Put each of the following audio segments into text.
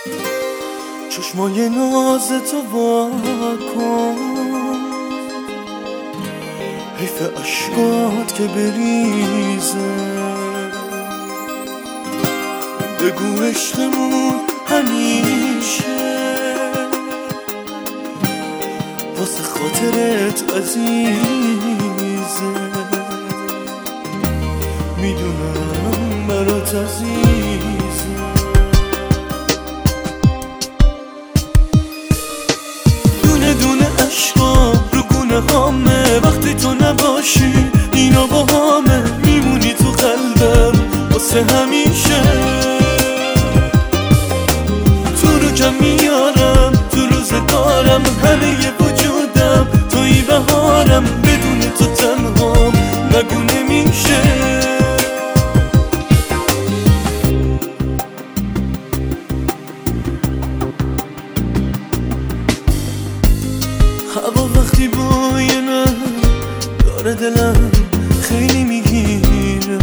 چشمای ناز تو وا کن، حیف اشکات که بریزه. بگو عشقمون همیشه واسه خاطرت عزیزه. میدونم برات عزیزه. دونه دونه عشقام رو گونه هامه، وقتی تو نباشی اینا با همه. میمونی تو قلبم واسه همیشه. تو رو کم میارم تو روزگارم، همه ی وجودم توی بهارم. بدون تو تنهام نگو نمیشه. هوا وقتی بوی من داره دلم خیلی میگیره.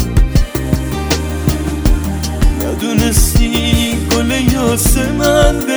ندونستی گل یاسمن